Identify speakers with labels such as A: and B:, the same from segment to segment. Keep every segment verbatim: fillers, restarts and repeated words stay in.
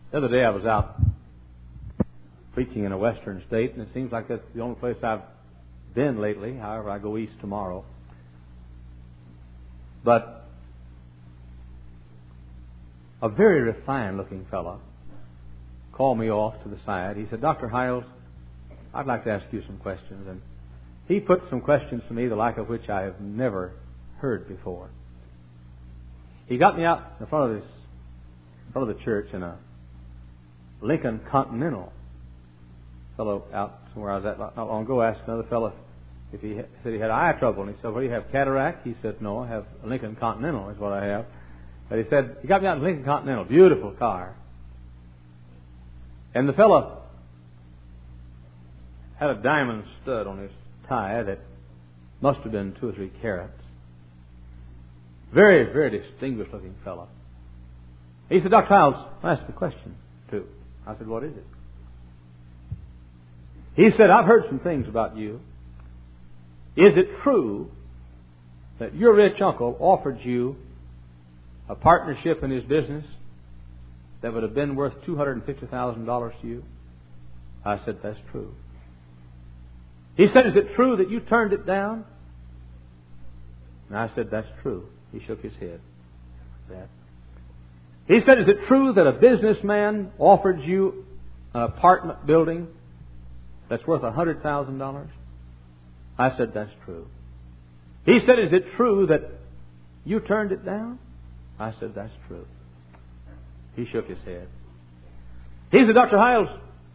A: The other day I was out preaching in a western state, and it seems like that's the only place I've been lately. However, I go east tomorrow. But a very refined-looking fellow called me off to the side. He said, "Doctor Hiles, I'd like to ask you some questions." And he put some questions to me, the like of which I have never heard before. He got me out in front of this, in front of the church in a Lincoln Continental. Fellow out somewhere I was at not long ago asked another fellow if he had, said he had eye trouble, and he said, "Well, you have cataract?" He said, "No, I have a Lincoln Continental is what I have." But he said, he got me out in a Lincoln Continental, beautiful car. And the fellow had a diamond stud on his tie that must have been two or three carats. Very, very distinguished looking fellow. He said, "Doctor Hiles, I asked a question too." I said, "What is it?" He said, "I've heard some things about you. Is it true that your rich uncle offered you a partnership in his business that would have been worth two hundred fifty thousand dollars to you?" I said, "That's true." He said, "Is it true that you turned it down?" And I said, "That's true." He shook his head. That. He said, "Is it true that a businessman offered you an apartment building that's worth one hundred thousand dollars? I said, "That's true." He said, "Is it true that you turned it down?" I said, "That's true." He shook his head. He said, "Doctor Hiles,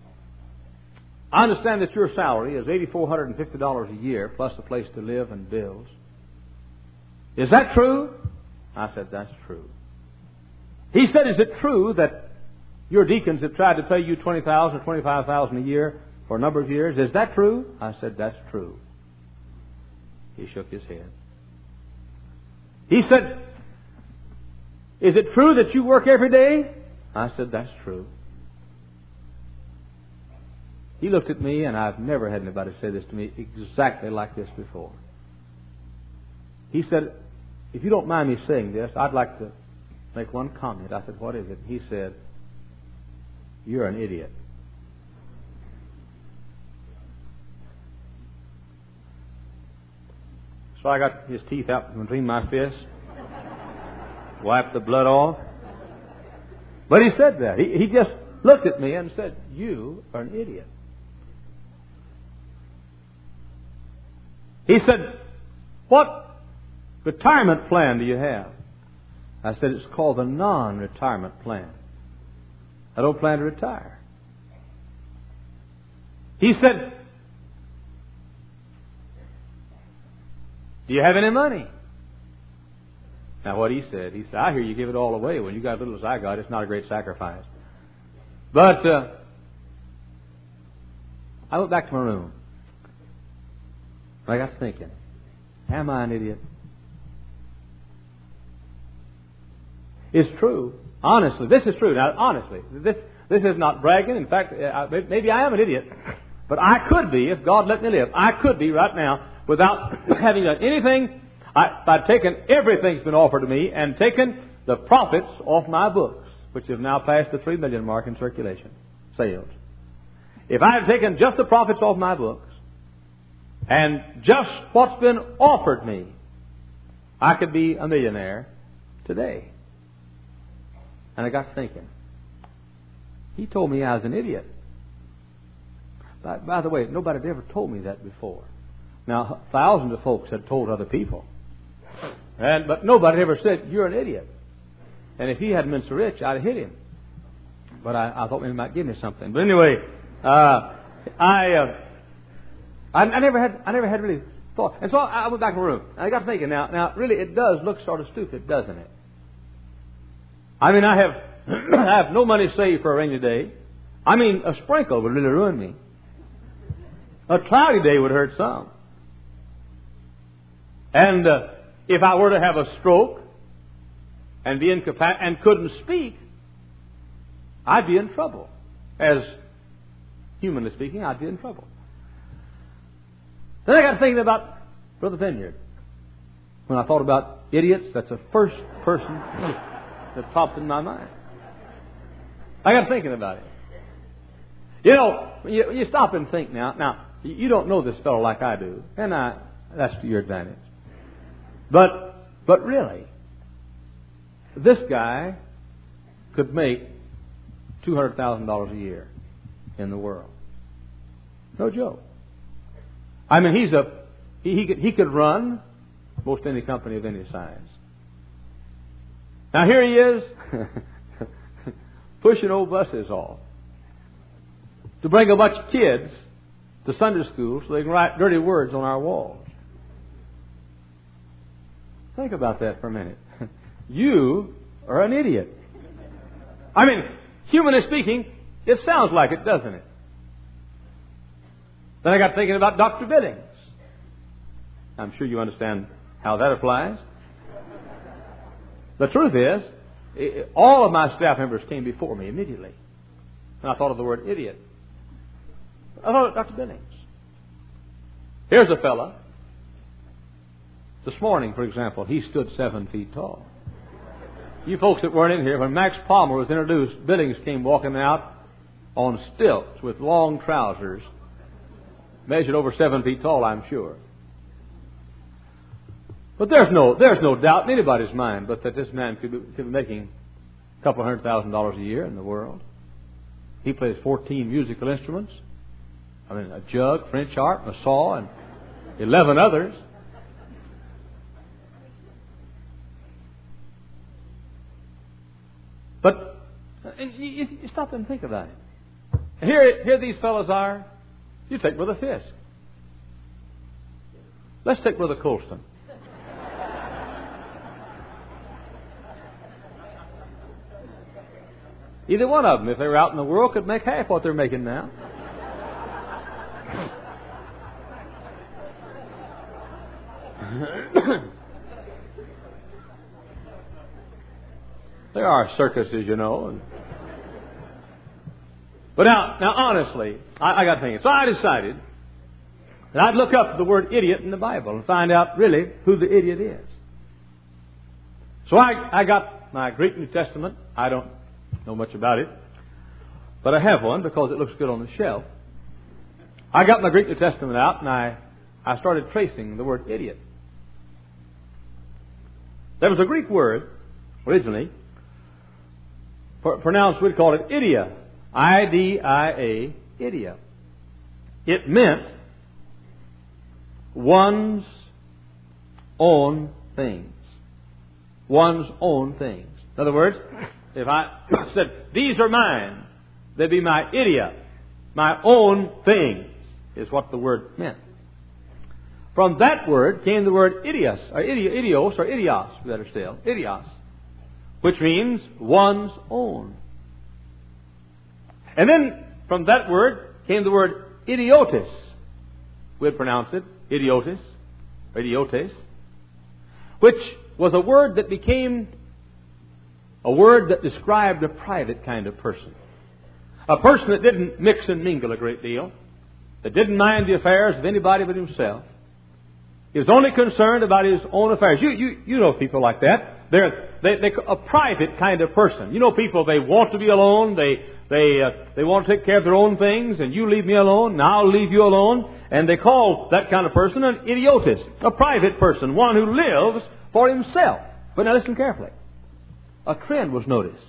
A: I understand that your salary is eight thousand four hundred fifty dollars a year plus a place to live and bills. Is that true?" I said, "That's true." He said, "Is it true that your deacons have tried to pay you twenty thousand dollars or twenty-five thousand dollars a year for a number of years? Is that true?" I said, "That's true." He shook his head. He said, "Is it true that you work every day?" I said, "That's true." He looked at me, and I've never had anybody say this to me exactly like this before. He said, "If you don't mind me saying this, I'd like to make one comment." I said, "What is it?" He said, "You're an idiot." So I got his teeth out from between my fists, wiped the blood off. But he said that. He, he just looked at me and said, "You are an idiot." He said, "What retirement plan do you have?" I said, "It's called the non-retirement plan. I don't plan to retire." He said, "Do you have any money?" Now what he said, he said, "I hear you give it all away. When you got as little as I got, it's not a great sacrifice." But uh, I went back to my room. I got thinking, am I an idiot? It's true. Honestly, this is true. Now, honestly, this this is not bragging. In fact, maybe I am an idiot. But I could be, if God let me live, I could be right now without having done anything. I, if I'd taken everything that's been offered to me and taken the profits off my books, which have now passed the three million mark in circulation, sales. If I had taken just the profits off my books and just what's been offered me, I could be a millionaire today. And I got thinking, he told me I was an idiot. By, by the way, nobody had ever told me that before. Now, thousands of folks had told other people. And but nobody ever said, "You're an idiot." And if he hadn't been so rich, I'd have hit him. But I, I thought maybe he might give me something. But anyway, uh, I, uh, I I never had I never had really thought. And so I went back to my room. And I got thinking, now, now really it does look sort of stupid, doesn't it? I mean, I have I have no money saved for a rainy day. I mean, a sprinkle would really ruin me. A cloudy day would hurt some. And uh, if I were to have a stroke and be incapacitated and couldn't speak, I'd be in trouble. As humanly speaking, I'd be in trouble. Then I got thinking about Brother Vineyard. When I thought about idiots, that's the first person that popped in my mind. I got thinking about it. You know, you, you stop and think now. Now, you don't know this fellow like I do, and I, that's to your advantage. But, but really, this guy could make two hundred thousand dollars a year in the world. No joke. I mean, he's a he, he could he could run most any company of any size. Now here he is pushing old buses off to bring a bunch of kids to Sunday school so they can write dirty words on our walls. Think about that for a minute. You are an idiot. I mean, humanly speaking, it sounds like it, doesn't it? Then I got thinking about Doctor Billings. I'm sure you understand how that applies. The truth is, all of my staff members came before me immediately. And I thought of the word idiot. I thought of Doctor Billings. Here's a fella. This morning, for example, he stood seven feet tall. You folks that weren't in here, when Max Palmer was introduced, Billings came walking out on stilts with long trousers, measured over seven feet tall, I'm sure. But there's no there's no doubt in anybody's mind but that this man could be, could be making a couple of hundred thousand dollars a year in the world. He plays fourteen musical instruments. I mean, a jug, French harp, a saw, and eleven others. But and you, you stop and think about it. Here, here these fellows are. You take Brother Fisk. Let's take Brother Colston. Either one of them, if they were out in the world, could make half what they're making now. There are circuses, you know. And... But now, now, honestly, I, I got thinking. So I decided that I'd look up the word idiot in the Bible and find out really who the idiot is. So I, I got my Greek New Testament. I don't know much about it, but I have one because it looks good on the shelf. I got my Greek New Testament out and I, I started tracing the word idiot. There was a Greek word originally pronounced, we'd call it idia. I D I A, idia. It meant one's own things. One's own things. In other words, if I said, these are mine, they'd be my idia. My own things is what the word meant. From that word came the word idios, or idios, or idios, better still, idios, which means one's own. And then from that word came the word idiotis. We'd pronounce it idiotis, or idiotes, which was a word that became a word that described a private kind of person. A person that didn't mix and mingle a great deal, that didn't mind the affairs of anybody but himself. He was only concerned about his own affairs. You you you know people like that. They're they they a private kind of person. You know people, they want to be alone. They they uh, they want to take care of their own things, and you leave me alone, and I'll leave you alone. And they call that kind of person an idiotis, a private person, one who lives for himself. But now listen carefully. A trend was noticed.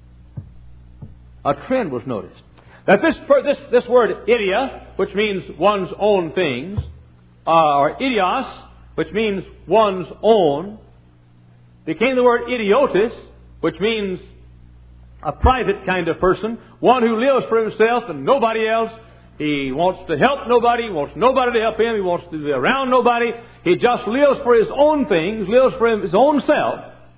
A: A trend was noticed that this this this word idia, which means one's own things, uh, or idios, which means one's own, became the word idiotis, which means a private kind of person, one who lives for himself and nobody else. He wants to help nobody, he wants nobody to help him, he wants to be around nobody. He just lives for his own things, lives for his own self.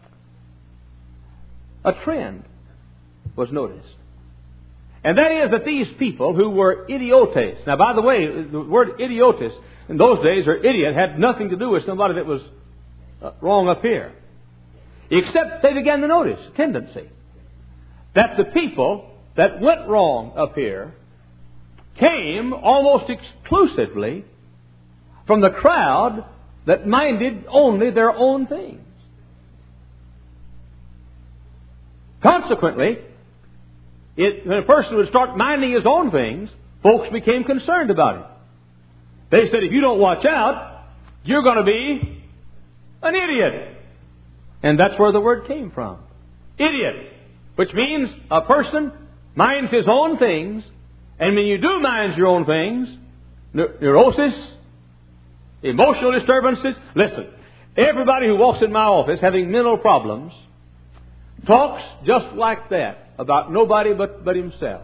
A: A trend was noticed. And that is that these people who were idiotes. Now, by the way, the word idiotis in those days, or idiot, had nothing to do with somebody that was uh, wrong up here. Except they began to notice a tendency that the people that went wrong up here came almost exclusively from the crowd that minded only their own things. Consequently, it, when a person would start minding his own things, folks became concerned about him. They said, if you don't watch out, you're going to be an idiot. And that's where the word came from. Idiot. Which means a person minds his own things, and when you do mind your own things, neurosis, emotional disturbances. Listen, everybody who walks in my office having mental problems talks just like that about nobody but, but himself.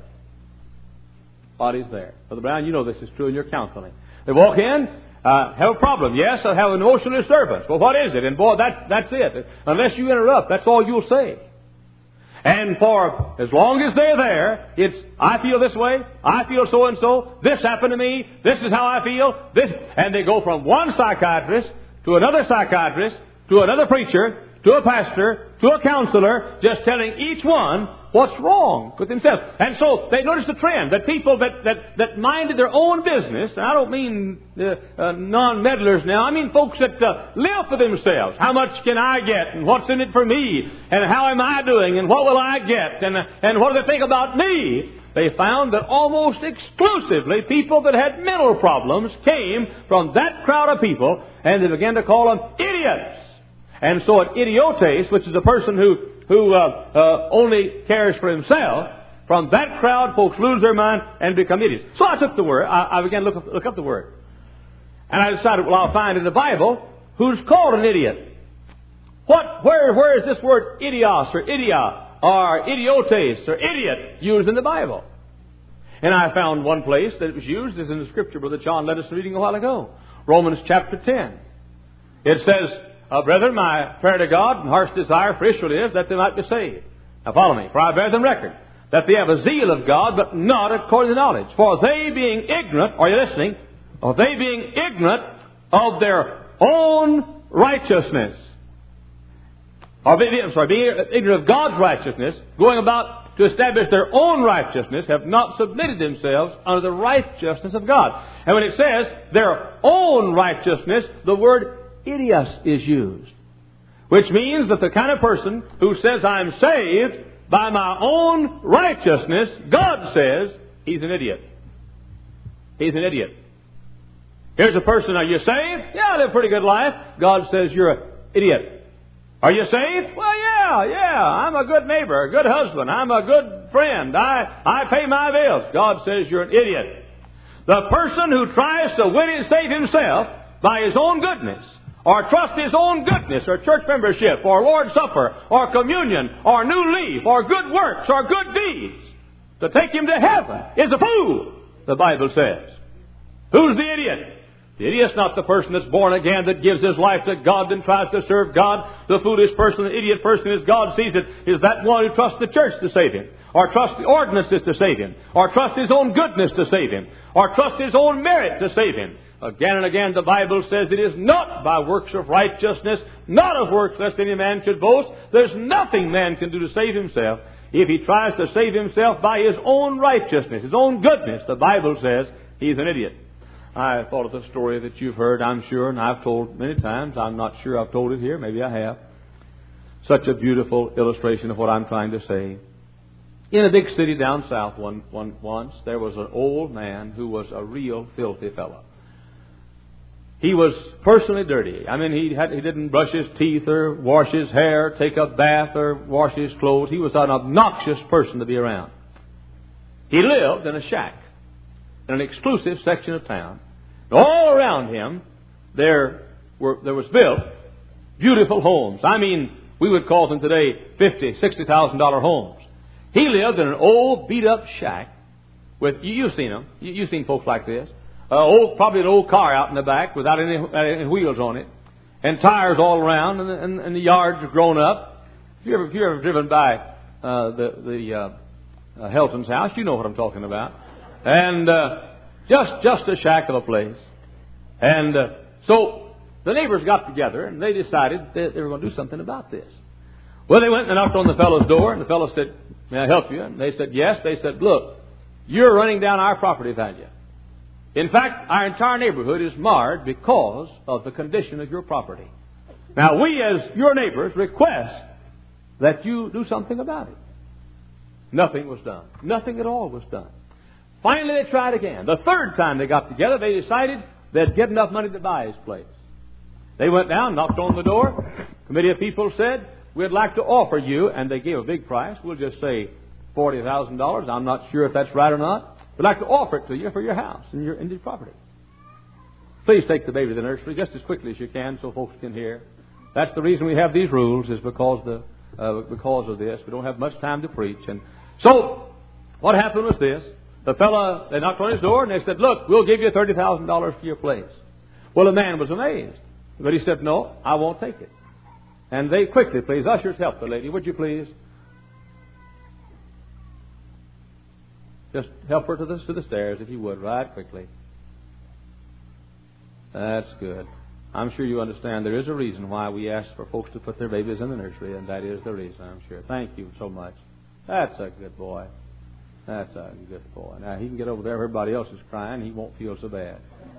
A: Body's there. Brother Brown, you know this is true in your counseling. They walk in, uh, have a problem. Yes, I have an emotional disturbance. Well, what is it? And boy, that's, that's it. Unless you interrupt, that's all you'll say. And for as long as they're there, it's, I feel this way, I feel so and so, this happened to me, this is how I feel, this, and they go from one psychiatrist to another psychiatrist, to another preacher, to a pastor, to a counselor, just telling each one what's wrong with themselves. And so they noticed the trend that people that, that, that minded their own business, and I don't mean uh, uh, non-meddlers now, I mean folks that uh, live for themselves. How much can I get? And what's in it for me? And how am I doing? And what will I get? And, uh, and what do they think about me? They found that almost exclusively people that had mental problems came from that crowd of people, and they began to call them idiots. And so an idiotes, which is a person who, who uh, uh, only cares for himself, from that crowd, folks lose their mind and become idiots. So I took the word. I, I began to look up, look up the word. And I decided, well, I'll find in the Bible who's called an idiot. What, where, where is this word idios or idia or idiotes or idiot used in the Bible? And I found one place that it was used is in the Scripture Brother John led us reading a while ago. Romans chapter ten. It says, Uh, brethren, my prayer to God and heart's desire for Israel is that they might be saved. Now follow me. For I bear them record that they have a zeal of God, but not according to knowledge. For they being ignorant, are you listening? Or they being ignorant of their own righteousness, or being, I'm sorry, being ignorant of God's righteousness, going about to establish their own righteousness, have not submitted themselves under the righteousness of God. And when it says their own righteousness, the word idios is used, which means that the kind of person who says, I'm saved by my own righteousness, God says he's an idiot. He's an idiot. Here's a person, are you saved? Yeah, I live a pretty good life. God says you're an idiot. Are you saved? Well, yeah, yeah, I'm a good neighbor, a good husband, I'm a good friend, I, I pay my bills. God says you're an idiot. The person who tries to win and save himself by his own goodness, or trust his own goodness, or church membership, or Lord's Supper, or communion, or new leaf, or good works, or good deeds, to take him to heaven, is a fool, the Bible says. Who's the idiot? The idiot's not the person that's born again, that gives his life to God and tries to serve God. The foolish person, the idiot person, as God sees it, is that one who trusts the church to save him, or trusts the ordinances to save him, or trusts his own goodness to save him, or trusts his own merit to save him. Again and again the Bible says it is not by works of righteousness, not of works lest any man should boast. There's nothing man can do to save himself. If he tries to save himself by his own righteousness, his own goodness, the Bible says he's an idiot. I thought of the story that you've heard, I'm sure, and I've told many times. I'm not sure I've told it here. Maybe I have. Such a beautiful illustration of what I'm trying to say. In a big city down south one, one, once, there was an old man who was a real filthy fellow. He was personally dirty. I mean, he had, he didn't brush his teeth or wash his hair, take a bath or wash his clothes. He was an obnoxious person to be around. He lived in a shack in an exclusive section of town. All around him, there were there was built beautiful homes. I mean, we would call them today fifty, sixty thousand dollar homes. He lived in an old, beat up shack with you, you've seen them. You, you've seen folks like this. Uh, old, probably an old car out in the back without any, any wheels on it, and tires all around, and, and, and the yard's grown up. If you ever, if you ever driven by uh, the the uh, uh, Helton's house, you know what I'm talking about. And uh, just just a shack of a place. And uh, so the neighbors got together and they decided that they were going to do something about this. Well, they went and knocked on the fellow's door, and the fellow said, "May I help you?" And they said, "Yes." They said, "Look, you're running down our property value. In fact, our entire neighborhood is marred because of the condition of your property. Now, we as your neighbors request that you do something about it." Nothing was done. Nothing at all was done. Finally, they tried again. The third time they got together, they decided they'd get enough money to buy his place. They went down, knocked on the door. Committee of people said, we'd like to offer you, and they gave a big price. We'll just say forty thousand dollars. I'm not sure if that's right or not. We'd like to offer it to you for your house and your, and your property. Please take the baby to the nursery just as quickly as you can so folks can hear. That's the reason we have these rules, is because the uh, because of this. We don't have much time to preach. And so, what happened was this. The fellow, they knocked on his door and they said, look, we'll give you thirty thousand dollars for your place. Well, the man was amazed. But he said, no, I won't take it. And they quickly, please, ushers, help the lady, would you please? Just help her to the, to the stairs, if you would, right quickly. That's good. I'm sure you understand there is a reason why we ask for folks to put their babies in the nursery, and that is the reason, I'm sure. Thank you so much. That's a good boy. That's a good boy. Now, he can get over there. Everybody else is crying. He won't feel so bad.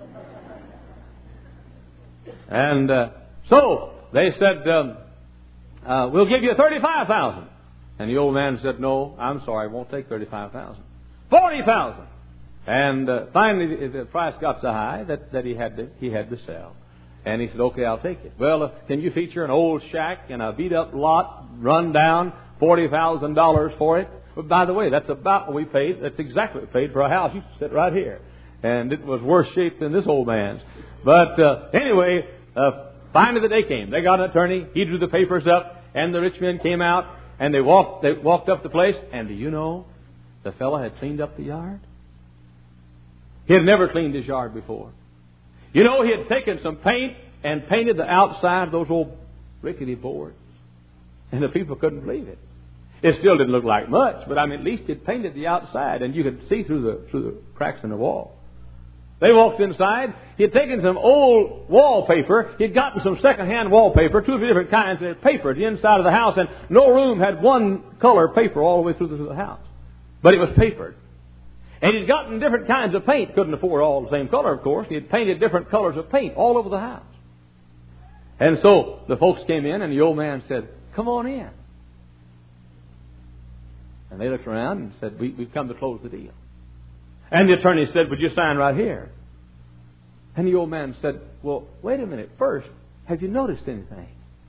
A: And uh, so they said, um, uh, we'll give you thirty-five thousand dollars. And the old man said, no, I'm sorry, I won't take thirty-five thousand dollars. forty thousand dollars. And uh, finally, the price got so high that, that he had to he had to sell. And he said, okay, I'll take it. Well, uh, can you feature an old shack and a beat-up lot, run down, forty thousand dollars for it? But by the way, that's about what we paid. That's exactly what we paid for a house. You can sit right here. And it was worse shape than this old man's. But uh, anyway, uh, finally the day came. They got an attorney. He drew the papers up. And the rich men came out. And they walked, they walked up the place. And do you know, the fellow had cleaned up the yard? He had never cleaned his yard before. You know, he had taken some paint and painted the outside of those old rickety boards. And the people couldn't believe it. It still didn't look like much, but I mean, at least it painted the outside, and you could see through the through the cracks in the wall. They walked inside. He had taken some old wallpaper. He had gotten some second-hand wallpaper, two or three different kinds, and had papered the inside of the house, and no room had one color paper all the way through the, through the house. But it was papered. And he'd gotten different kinds of paint. Couldn't afford all the same color, of course. He had painted different colors of paint all over the house. And so the folks came in, and the old man said, come on in. And they looked around and said, we, we've come to close the deal. And the attorney said, would you sign right here? And the old man said, well, wait a minute. First, have you noticed anything?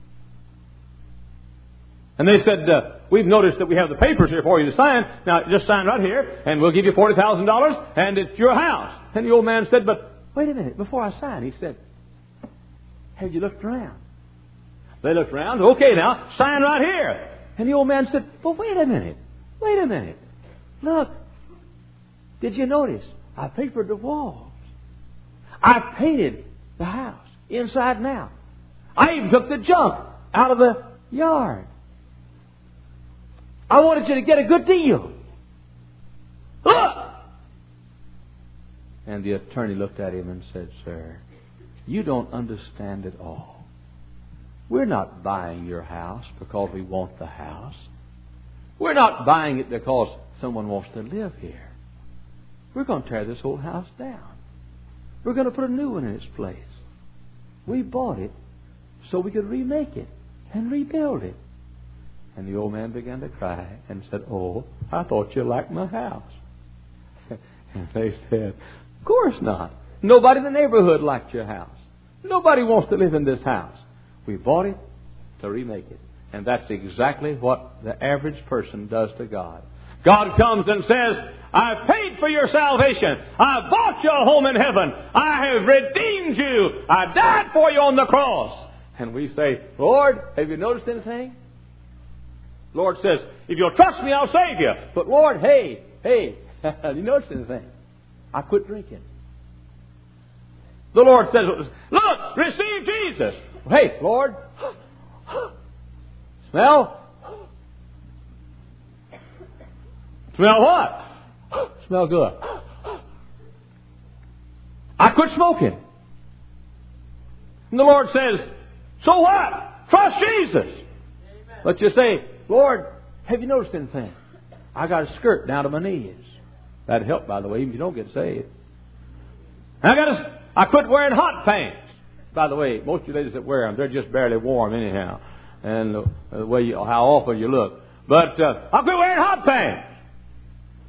A: And they said, uh, we've noticed that we have the papers here for you to sign. Now, just sign right here, and we'll give you forty thousand dollars, and it's your house. And the old man said, but wait a minute. Before I sign, he said, have you looked around? They looked around. Okay, now, sign right here. And the old man said, well, wait a minute. Wait a minute. Look. Did you notice? I papered the walls. I painted the house inside and out. I even took the junk out of the yard. I wanted you to get a good deal. Look! And the attorney looked at him and said, sir, you don't understand at all. We're not buying your house because we want the house. We're not buying it because someone wants to live here. We're going to tear this whole house down. We're going to put a new one in its place. We bought it so we could remake it and rebuild it. And the old man began to cry and said, oh, I thought you liked my house. And they said, of course not. Nobody in the neighborhood liked your house. Nobody wants to live in this house. We bought it to remake it. And that's exactly what the average person does to God. God comes and says, I paid for your salvation. I bought you a home in heaven. I have redeemed you. I died for you on the cross. And we say, Lord, have you noticed anything? The Lord says, if you'll trust me, I'll save you. But Lord, hey, hey, have you noticed anything? I quit drinking. The Lord says, look, receive Jesus. Hey, Lord, smell? Smell what? Smell good. I quit smoking. And the Lord says, so what? Trust Jesus. Amen. But you say, Lord, have you noticed anything? I got a skirt down to my knees. That'd help, by the way, even if you don't get saved. And I got a, I quit wearing hot pants. By the way, most of you ladies that wear them, they're just barely warm anyhow. And the, the way you, how awful you look. But uh, I quit wearing hot pants.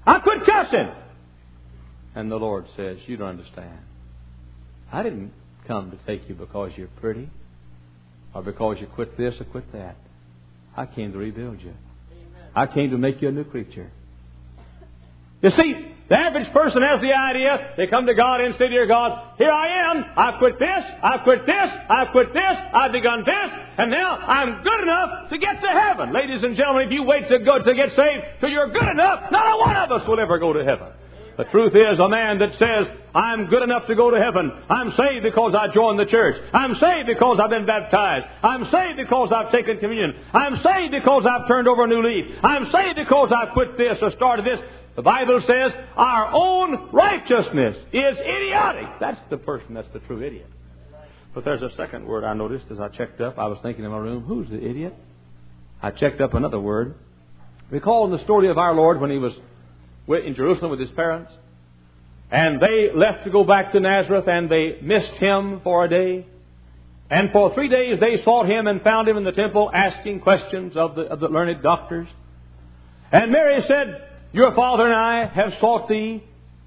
A: I quit cussing. And the Lord says, you don't understand. I didn't come to take you because you're pretty or because you quit this or quit that. I came to rebuild you. Amen. I came to make you a new creature. You see, the average person has the idea, they come to God and say, dear God, here I am, I quit this, I quit this, I quit this, I've begun this, and now I'm good enough to get to heaven. Ladies and gentlemen, if you wait to go to get saved till you're good enough, not a one of us will ever go to heaven. The truth is, a man that says, I'm good enough to go to heaven. I'm saved because I joined the church. I'm saved because I've been baptized. I'm saved because I've taken communion. I'm saved because I've turned over a new leaf. I'm saved because I've quit this or started this. The Bible says our own righteousness is idiotic. That's the person that's the true idiot. But there's a second word I noticed as I checked up. I was thinking in my room, who's the idiot? I checked up another word. Recall in the story of our Lord when He was in Jerusalem with His parents, and they left to go back to Nazareth, and they missed Him for a day. And for three days they sought Him and found Him in the temple asking questions of the, of the learned doctors. And Mary said, your father and I have sought Thee.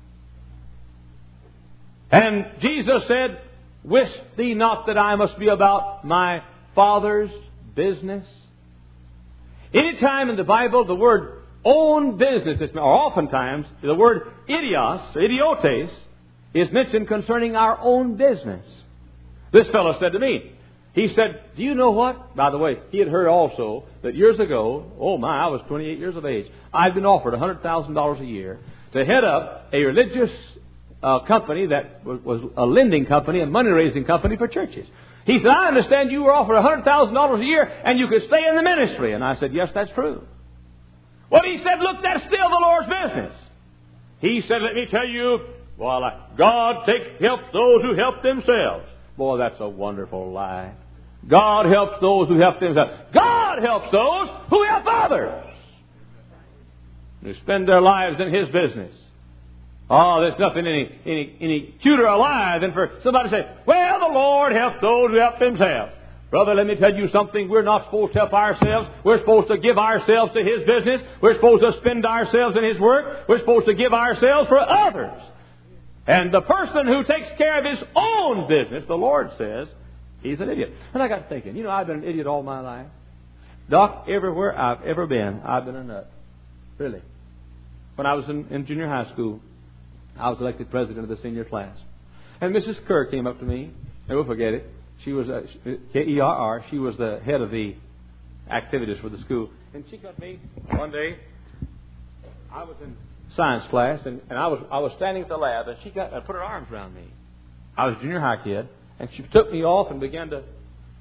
A: And Jesus said, wist thee not that I must be about my Father's business? Any time in the Bible the word own business, or oftentimes the word idios, idiotes, is mentioned concerning our own business. This fellow said to me, he said, do you know what? By the way, he had heard also that years ago, oh my, I was twenty-eight years of age, I'd been offered one hundred thousand dollars a year to head up a religious uh, company that was, was a lending company, a money-raising company for churches. He said, I understand you were offered one hundred thousand dollars a year and you could stay in the ministry. And I said, yes, that's true. Well, he said, look, that's still the Lord's business. He said, let me tell you, well, God take help those who help themselves. Boy, that's a wonderful lie. God helps those who help themselves. God helps those who help others, who spend their lives in His business. Oh, there's nothing any, any, any cuter a lie than for somebody to say, well, the Lord helps those who help themselves. Brother, let me tell you something. We're not supposed to help ourselves. We're supposed to give ourselves to His business. We're supposed to spend ourselves in His work. We're supposed to give ourselves for others. And the person who takes care of his own business, the Lord says, he's an idiot. And I got thinking, you know, I've been an idiot all my life. Doc, everywhere I've ever been, I've been a nut. Really. When I was in, in junior high school, I was elected president of the senior class. And Missus Kerr came up to me. Never forget it. She was, uh, K E R R, she was the head of the activities for the school. And she got me one day. I was in science class, and, and I was I was standing at the lab, and she got uh, put her arms around me. I was a junior high kid, and she took me off and began to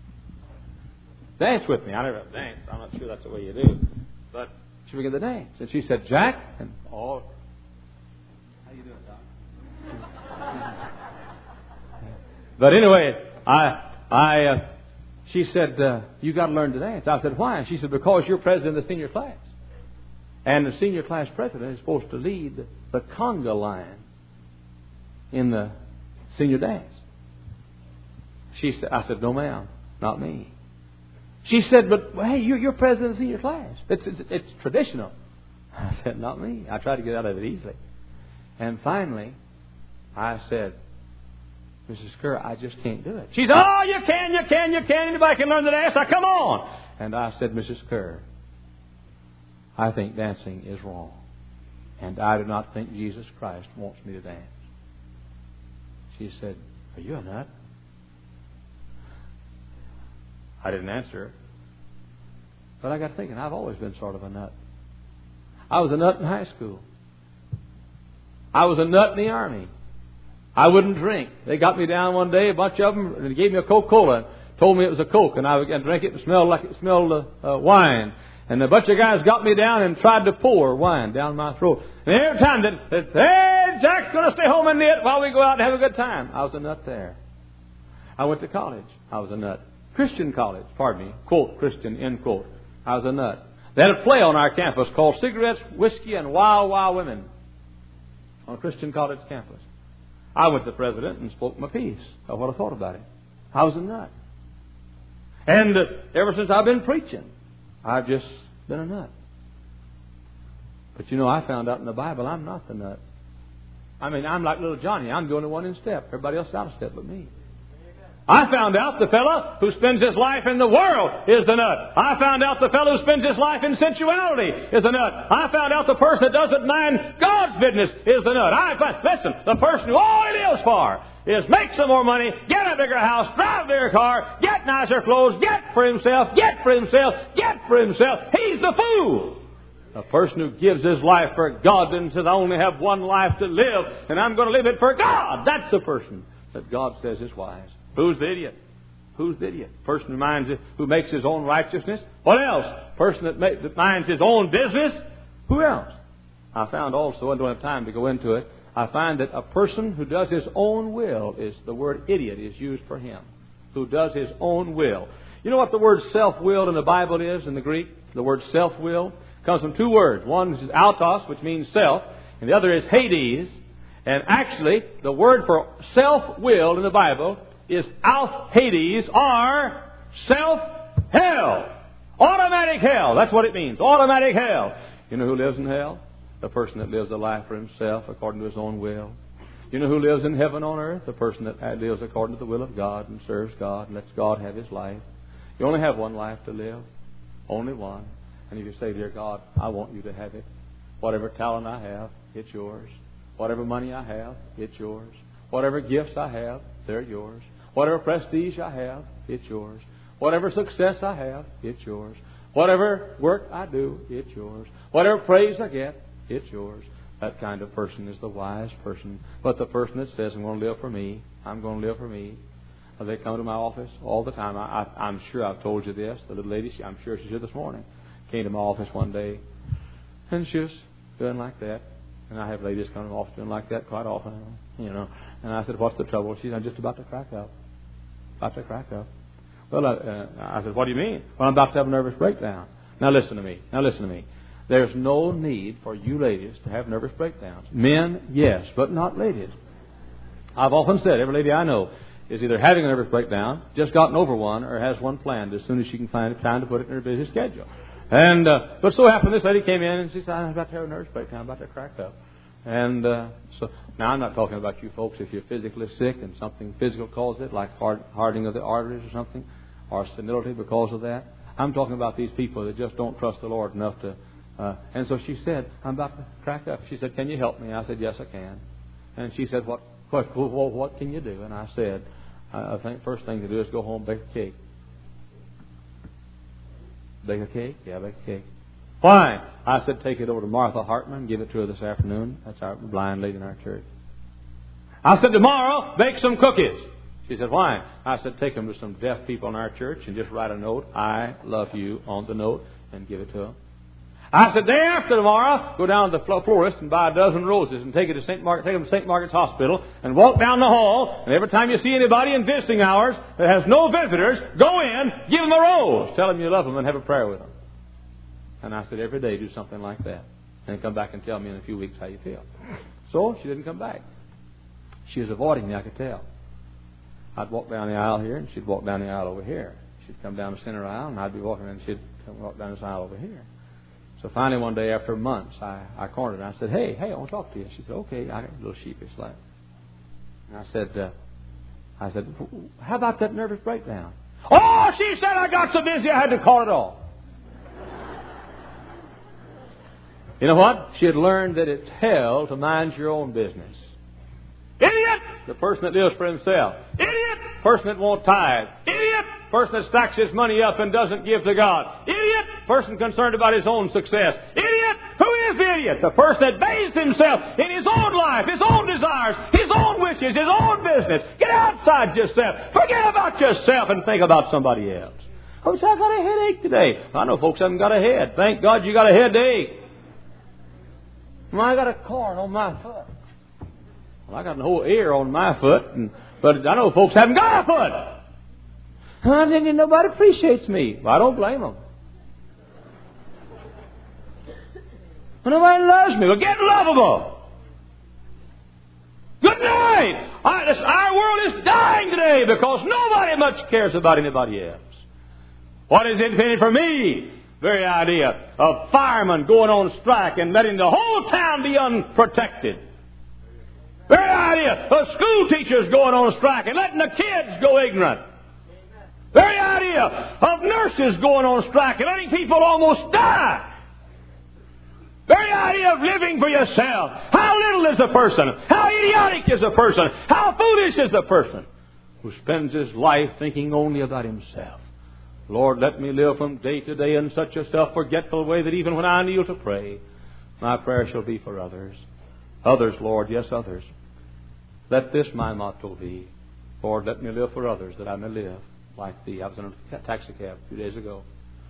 A: dance with me. I never danced. I'm not sure that's the way you do. But she began to dance. And she said, Jack, and oh, how you doing, Doc? But anyway, I... I, uh, she said, uh, you got to learn to dance. I said, why? She said, because you're president of the senior class. And the senior class president is supposed to lead the conga line in the senior dance. She said, I said, no ma'am, not me. She said, but hey, you're, you're president of the senior class. It's, it's, it's traditional. I said, not me. I tried to get out of it easily. And finally, I said, Missus Kerr, I just can't do it. She said, oh, you can, you can, you can. Anybody can learn to dance. Now, come on. And I said, Missus Kerr, I think dancing is wrong. And I do not think Jesus Christ wants me to dance. She said, are you a nut? I didn't answer her. But I got thinking, I've always been sort of a nut. I was a nut in high school. I was a nut in the Army. I wouldn't drink. They got me down one day, a bunch of them, and they gave me a Coca-Cola, told me it was a Coke, and I began to drink it and smelled like it smelled uh, uh, wine. And a bunch of guys got me down and tried to pour wine down my throat. And every time they said, hey, Jack's going to stay home and knit while we go out and have a good time. I was a nut there. I went to college. I was a nut. Christian college, pardon me, quote, Christian, end quote. I was a nut. They had a play on our campus called Cigarettes, Whiskey, and Wild, Wild Women on a Christian college campus. I went to the president and spoke my piece of what I thought about it. I was a nut. And uh, ever since I've been preaching, I've just been a nut. But you know, I found out in the Bible I'm not the nut. I mean, I'm like little Johnny. I'm the only one in step. Everybody else is out of step but me. I found out the fellow who spends his life in the world is the nut. I found out the fellow who spends his life in sensuality is the nut. I found out the person that doesn't mind God's business is the nut. I find, listen, the person who all he lives for is make some more money, get a bigger house, drive a bigger car, get nicer clothes, get for himself, get for himself, get for himself. He's the fool. A person who gives his life for God and says, I only have one life to live, and I'm going to live it for God. That's the person that God says is wise. Who's the idiot? Who's the idiot? Person who minds it, who makes his own righteousness. What else? Person that, make, that minds his own business. Who else? I found also, I don't have time to go into it, I find that a person who does his own will is, the word idiot is used for him. Who does his own will. You know what the word self-will in the Bible is in the Greek? The word self-will comes from two words. One is autos, which means self, and the other is Hades. And actually, the word for self-will in the Bible is Alf Hades, or self-hell. Automatic hell. That's what it means. Automatic hell. You know who lives in hell? The person that lives a life for himself according to his own will. You know who lives in heaven on earth? The person that lives according to the will of God and serves God and lets God have his life. You only have one life to live. Only one. And if you say, dear God, I want you to have it. Whatever talent I have, it's yours. Whatever money I have, it's yours. Whatever gifts I have, they're yours. Whatever prestige I have, it's yours. Whatever success I have, it's yours. Whatever work I do, it's yours. Whatever praise I get, it's yours. That kind of person is the wise person. But the person that says, I'm going to live for me, I'm going to live for me. They come to my office all the time. I, I, I'm sure I've told you this. The little lady, she, I'm sure she's here this morning, came to my office one day, and she was doing like that. And I have ladies come to my office doing like that quite often, you know. And I said, what's the trouble? She said, I'm just about to crack up. About to crack up. Well, uh, uh, I said, what do you mean? Well, I'm about to have a nervous breakdown. Now listen to me. Now listen to me. There's no need for you ladies to have nervous breakdowns. Men, yes, but not ladies. I've often said every lady I know is either having a nervous breakdown, just gotten over one, or has one planned as soon as she can find time to put it in her busy schedule. And uh, but so happened this lady came in and she said, I'm about to have a nervous breakdown, I'm about to crack up. And uh, so now I'm not talking about you folks if you're physically sick and something physical causes it, like hard, hardening of the arteries or something, or senility because of that. I'm talking about these people that just don't trust the Lord enough to. Uh, and so she said, I'm about to crack up. She said, can you help me? I said, yes, I can. And she said, what, what, what, what can you do? And I said, I think first thing to do is go home and bake a cake. Bake a cake? Yeah, bake a cake. Fine. I said, take it over to Martha Hartman, give it to her this afternoon. That's our blind lady in our church. I said, tomorrow, bake some cookies. She said, why? I said, take them to some deaf people in our church and just write a note, I love you, on the note, and give it to them. I said, day after tomorrow, go down to the florist and buy a dozen roses and take it to Saint Margaret, take them to Saint Margaret's Hospital and walk down the hall. And every time you see anybody in visiting hours that has no visitors, go in, give them a rose, tell them you love them, and have a prayer with them. And I said, every day do something like that. And come back and tell me in a few weeks how you feel. So she didn't come back. She was avoiding me, I could tell. I'd walk down the aisle here, and she'd walk down the aisle over here. She'd come down the center aisle, and I'd be walking, and she'd come walk down this aisle over here. So finally one day after months, I, I cornered her, and I said, hey, hey, I want to talk to you. She said, okay. I got a little sheepish like. And I said, uh, I said, how about that nervous breakdown? Oh, she said, I got so busy I had to call it off. You know what? She had learned that it's hell to mind your own business. Idiot! The person that lives for himself. Idiot! Person that won't tithe. Idiot! Person that stacks his money up and doesn't give to God. Idiot! Person concerned about his own success. Idiot! Who is the idiot? The person that bathes himself in his own life, his own desires, his own wishes, his own business. Get outside yourself. Forget about yourself and think about somebody else. Oh, so I got a headache today. I know folks haven't got a head. Thank God you got a headache. Well, I got a corn on my foot. Well, I got a whole ear on my foot, and, but I know folks haven't got a foot. I didn't, nobody appreciates me. Well, I don't blame them. Well, nobody loves me. Well, get lovable. Good night. I, this, our world is dying today because nobody much cares about anybody else. What is it in it for me? Very idea of firemen going on strike and letting the whole town be unprotected. Very idea of school teachers going on strike and letting the kids go ignorant. Very idea of nurses going on strike and letting people almost die. Very idea of living for yourself. How little is the person? How idiotic is the person? How foolish is the person who spends his life thinking only about himself? Lord, let me live from day to day in such a self-forgetful way that even when I kneel to pray, my prayer shall be for others. Others, Lord, yes, others. Let this my motto be. Lord, let me live for others that I may live like Thee. I was in a taxi cab a few days ago.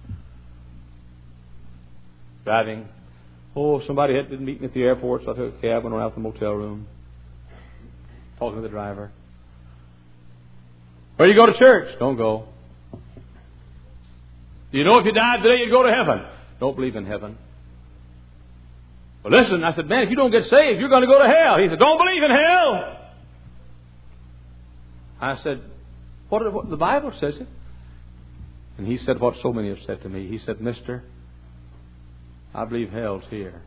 A: Driving. Oh, somebody had to meet me at the airport, so I took a cab, went around to the motel room, talking to the driver. Where you go to church? Don't go. Do you know if you died today you'd go to heaven? Don't believe in heaven. Well, listen, I said, man, if you don't get saved, you're going to go to hell. He said, don't believe in hell. I said, what, what the Bible says it. And he said what so many have said to me. He said, mister, I believe hell's here.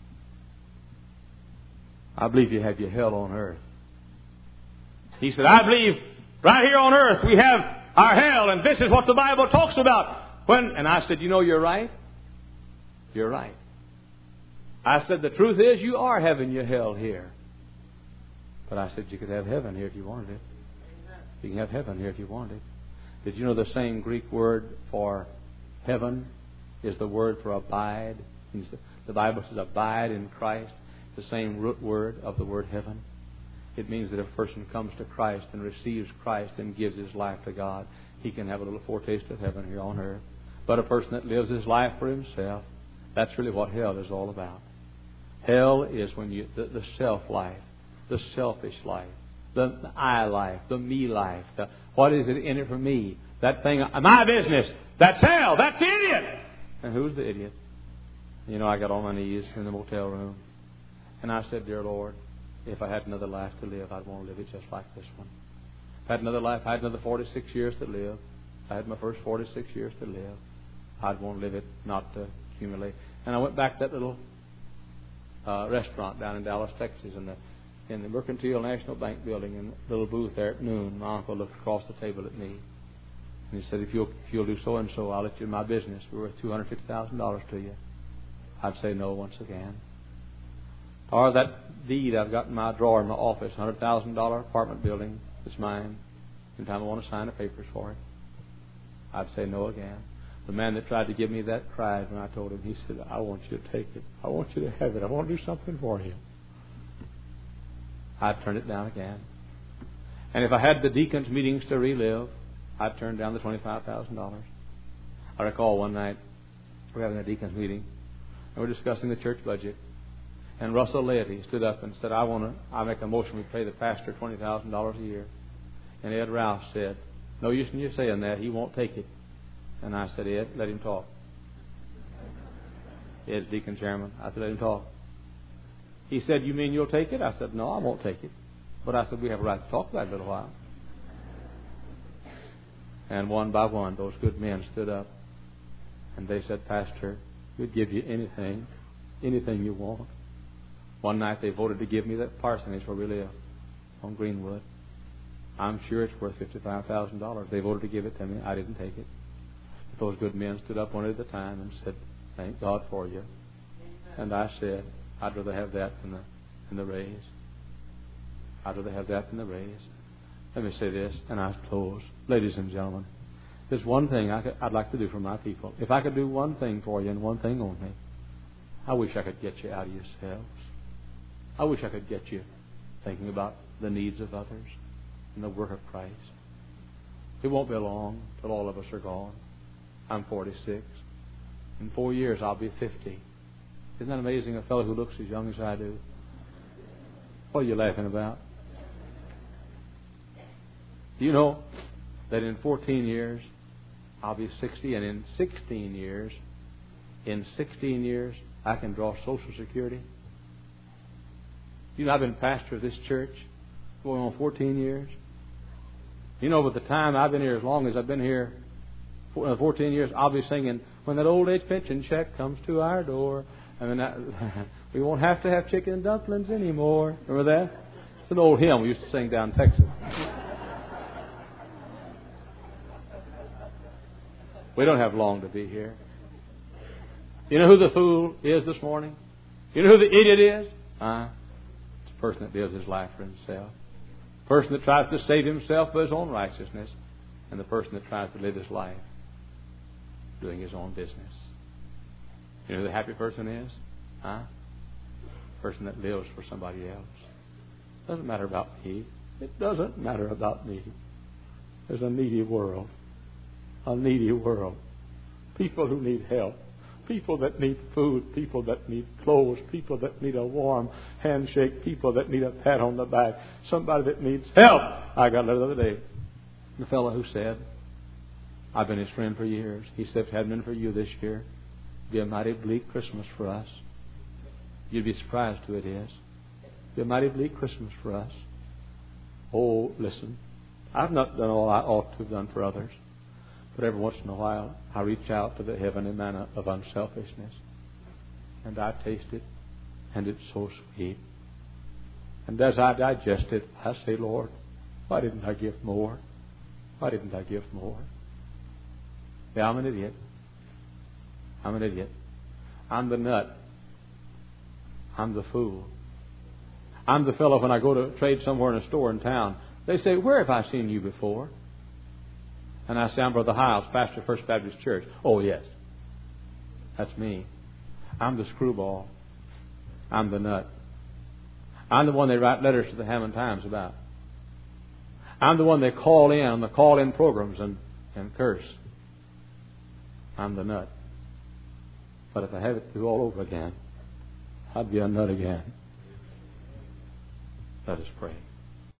A: I believe you have your hell on earth. He said, I believe right here on earth we have our hell, and this is what the Bible talks about. When, and I said, you know, you're right. You're right. I said, the truth is you are having your hell here. But I said, you could have heaven here if you wanted it. You can have heaven here if you wanted it. Did you know the same Greek word for heaven is the word for abide? The Bible says abide in Christ. The same root word of the word heaven. It means that if a person comes to Christ and receives Christ and gives his life to God, he can have a little foretaste of heaven here on earth. But a person that lives his life for himself, that's really what hell is all about. Hell is when you the, the self life, the selfish life, the, the I life, the me life. The, what is it in it for me? That thing, my business. That's hell. That's the idiot. And who's the idiot? You know, I got on my knees in the motel room, and I said, "Dear Lord, if I had another life to live, I'd want to live it just like this one. If I had another life, I had another forty-six years to live. If I had my first forty-six years to live, I'd want to live it, not to accumulate." And I went back to that little uh, restaurant down in Dallas, Texas, in the in the Mercantile National Bank building, in the little booth there at noon. My uncle looked across the table at me, and he said, "If you'll if you'll do so and so, I'll let you in my business. We're worth two hundred fifty thousand dollars to you." I'd say no once again. Or that deed I've got in my drawer in my office, one hundred thousand dollar apartment building, it's mine. Anytime I want to sign the papers for it, I'd say no again. The man that tried to give me that cried when I told him. He said, "I want you to take it. I want you to have it. I want to do something for you." I'd turn it down again. And if I had the deacons' meetings to relive, I'd turn down the twenty-five thousand dollars. I recall one night we were having a deacons' meeting, and we were discussing the church budget. And Russell Laity stood up and said, I want to, I make a motion we pay the pastor twenty thousand dollars a year. And Ed Rouse said, "No use in you saying that. He won't take it." And I said, "Ed, let him talk." Ed's deacon chairman. I said, "Let him talk." He said, "You mean you'll take it?" I said, "No, I won't take it." But I said, "We have a right to talk about it a little while." And one by one, those good men stood up. And they said, "Pastor, we'd give you anything, anything you want." One night they voted to give me that parsonage where we live on Greenwood. I'm sure it's worth fifty-five thousand dollars. They voted to give it to me. I didn't take it. But those good men stood up one at a time and said, "Thank God for you." And I said, "I'd rather have that than the, than the raise. I'd rather have that than the raise." Let me say this, and I close. Ladies and gentlemen, there's one thing I could, I'd like to do for my people. If I could do one thing for you and one thing only, I wish I could get you out of yourselves. I wish I could get you thinking about the needs of others and the work of Christ. It won't be long till all of us are gone. I'm forty-six. In four years, I'll be fifty. Isn't that amazing? A fellow who looks as young as I do. What are you laughing about? Do you know that in fourteen years, I'll be sixty, and in sixteen years, in sixteen years, I can draw Social Security? You know, I've been pastor of this church going on fourteen years. You know, by the time I've been here, as long as I've been here, fourteen years, I'll be singing, when that old age pension check comes to our door, and then that, we won't have to have chicken and dumplings anymore. Remember that? It's an old hymn we used to sing down in Texas. We don't have long to be here. You know who the fool is this morning? You know who the idiot is? Uh, it's the person that lives his life for himself. The person that tries to save himself by his own righteousness. And the person that tries to live his life doing his own business. You know who the happy person is? Huh? The person that lives for somebody else. It doesn't matter about me. It doesn't matter about me. There's a needy world. A needy world. People who need help. People that need food. People that need clothes. People that need a warm handshake. People that need a pat on the back. Somebody that needs help. I got a letter the other day. The fellow who said, I've been his friend for years. He said, if it hadn't been for you this year, it'd be a mighty bleak Christmas for us. You'd be surprised who it is. It'd be a mighty bleak Christmas for us. Oh, listen. I've not done all I ought to have done for others. But every once in a while, I reach out to the heavenly manna of unselfishness. And I taste it. And it's so sweet. And as I digest it, I say, Lord, why didn't I give more? Why didn't I give more? Yeah, I'm an idiot. I'm an idiot. I'm the nut. I'm the fool. I'm the fellow when I go to trade somewhere in a store in town. They say, where have I seen you before? And I say, I'm Brother Hiles, pastor of First Baptist Church. Oh, yes. That's me. I'm the screwball. I'm the nut. I'm the one they write letters to the Hammond Times about. I'm the one they call in on the call-in programs and, and curse. I'm the nut. But if I had it to do all over again, I'd be a nut again. Let us pray.